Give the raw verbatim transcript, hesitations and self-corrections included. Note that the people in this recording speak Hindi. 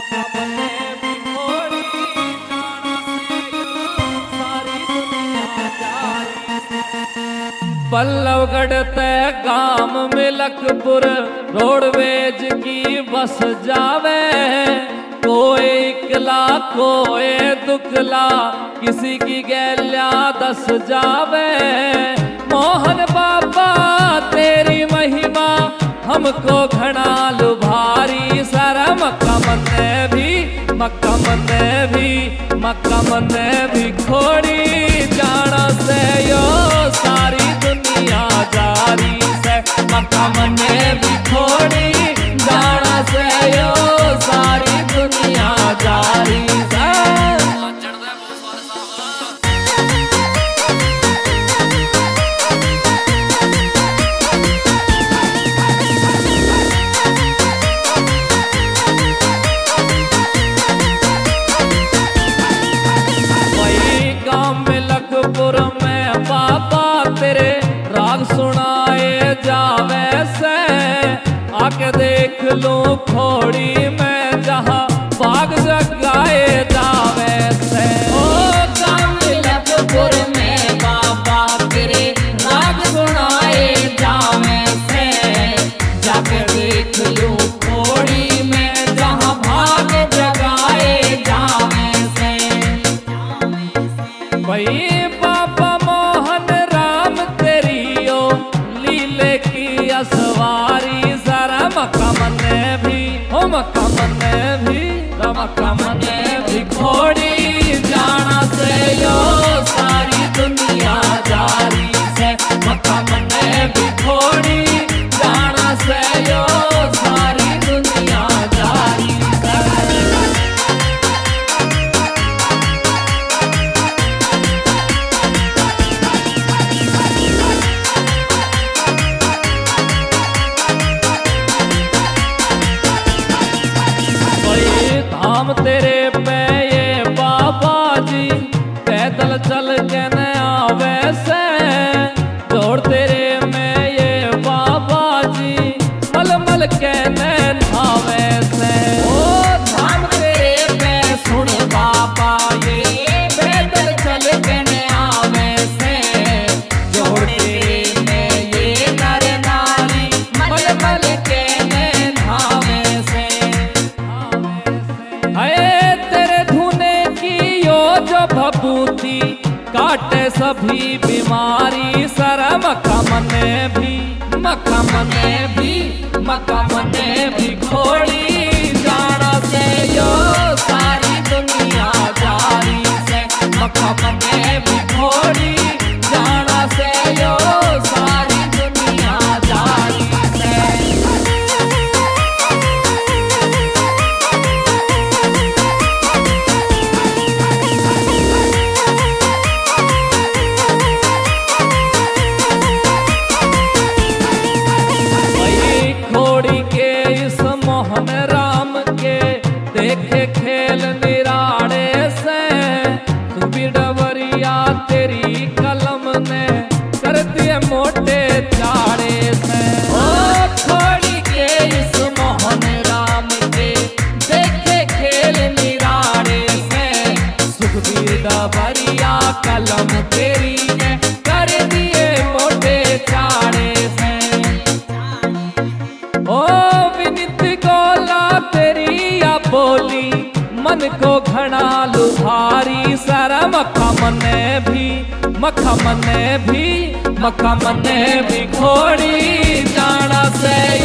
बल्लभगढ़ तय गांव मिलकपुर रोडवेज की बस जावे। कोई इकला कोई दुखला किसी की गैल्या दस जावे। मोहन बाबा तेरी महिमा हमको घना लुभारी। सारा मक्का मन्ने भी मक्का मन्ने भी मक्का मन्ने भी खोड़ी जाना से यो सारी दुनिया जारी से। मक्का मन्ने भी खोड़ी जाना से यो सारी दुनिया जारी से। में बाबा तेरे राग सुनाए जावे से। आके देख लूं खोड़ी में जहाँ बाग जगाए जावे से। ओ मिलकपुर में बाबा तेरे राग सुनाए जावे से। जाके देख लूं खोड़ी में जहाँ बाग जगाए जावे से। भाई बाबा मोहन राम तेरी ओ लीले की असवारी। जरा मक्का मन्ने भी हो मक्का मन्ने भी मक्का मन्ने भी खोड़ी जाना से यो सारी दुनिया जारी से। मक्का मन्ने भी खोड़ी जाना से यो सारी दुनिया जारी से। धाम तेरे पे ये बाबा जी पैदल चल के न आवे से। दौड़ तेरे में ये बाबा जी मल मल के न नहावे से। ओ धाम तेरे पे सुन बाबा ये पैदल चल के न आवे से। दौड़ तेरे में ये नर नारी मल मल के न नहावे से। अये तेरे धुने की यो जो भभूति काटे सभी बीमारी। सारा मक्का मन्ने भी मक्का मन्ने भी मक्का मन्ने भी खोड़ी जाना से यो सारी दुनिया जारी से। मक्का मन्ने भी खोड़ी जाना से यो सारी दुनिया जारी से। मोहन राम के देखे खेल निराड़े से। तू भी डबरिया तेरी कलम ने कर दिए मोटे चाड़े से। ओ खोड़ी के इस मोहन राम के देखे खेल निराड़े से। सुखबीर डबरिया कलम तेरी ने कर दिए मोटे चाड़े से। ओ विनित गोला तेरी या बोली मन को घना लुभारी। सारा मक्का मन्ने भी मक्का मन्ने भी मक्का मन्ने भी खोड़ी जाना से